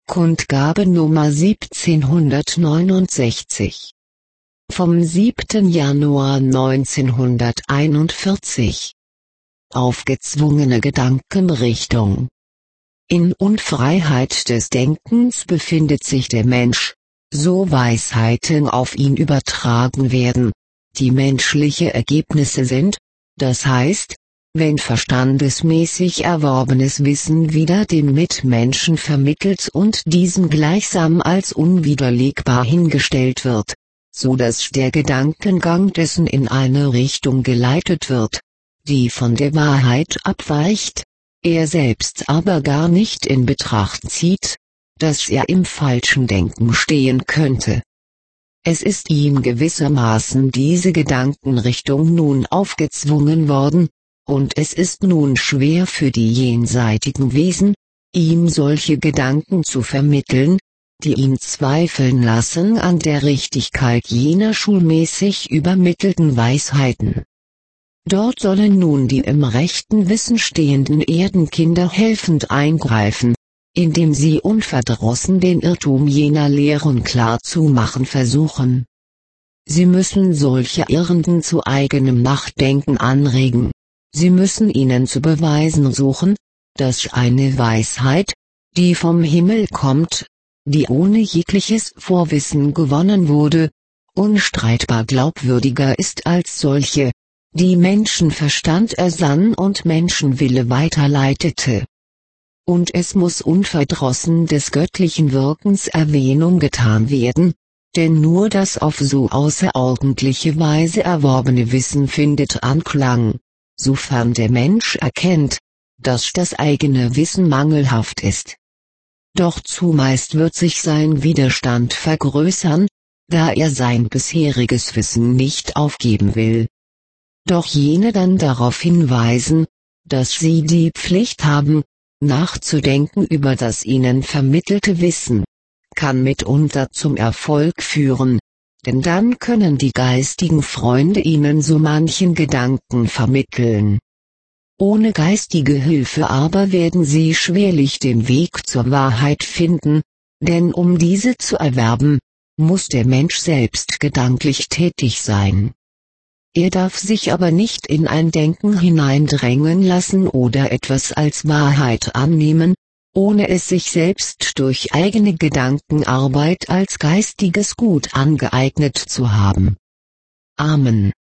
Kundgabe Nummer 1769. Vom 7. Januar 1941. Aufgezwungene Gedankenrichtung. In Unfreiheit des Denkens befindet sich der Mensch, so Weisheiten auf ihn übertragen werden, die menschliche Ergebnisse sind, das heißt, wenn verstandesmäßig erworbenes Wissen wieder dem Mitmenschen vermittelt und diesem gleichsam als unwiderlegbar hingestellt wird, so dass der Gedankengang dessen in eine Richtung geleitet wird, die von der Wahrheit abweicht, er selbst aber gar nicht in Betracht zieht, dass er im falschen Denken stehen könnte. Es ist ihm gewissermaßen diese Gedankenrichtung nun aufgezwungen worden, und es ist nun schwer für die jenseitigen Wesen, ihm solche Gedanken zu vermitteln, die ihn zweifeln lassen an der Richtigkeit jener schulmäßig übermittelten Weisheiten. Dort sollen nun die im rechten Wissen stehenden Erdenkinder helfend eingreifen, indem sie unverdrossen den Irrtum jener Lehren klarzumachen versuchen. Sie müssen solche Irrenden zu eigenem Nachdenken anregen. Sie müssen ihnen zu beweisen suchen, dass eine Weisheit, die vom Himmel kommt, die ohne jegliches Vorwissen gewonnen wurde, unstreitbar glaubwürdiger ist als solche, die Menschenverstand ersann und Menschenwille weiterleitete. Und es muss unverdrossen des göttlichen Wirkens Erwähnung getan werden, denn nur das auf so außerordentliche Weise erworbene Wissen findet Anklang, sofern der Mensch erkennt, dass das eigene Wissen mangelhaft ist. Doch zumeist wird sich sein Widerstand vergrößern, da er sein bisheriges Wissen nicht aufgeben will. Doch jene dann darauf hinweisen, dass sie die Pflicht haben, nachzudenken über das ihnen vermittelte Wissen, kann mitunter zum Erfolg führen, denn dann können die geistigen Freunde ihnen so manchen Gedanken vermitteln. Ohne geistige Hilfe aber werden sie schwerlich den Weg zur Wahrheit finden, denn um diese zu erwerben, muss der Mensch selbst gedanklich tätig sein. Er darf sich aber nicht in ein Denken hineindrängen lassen oder etwas als Wahrheit annehmen, ohne es sich selbst durch eigene Gedankenarbeit als geistiges Gut angeeignet zu haben. Amen.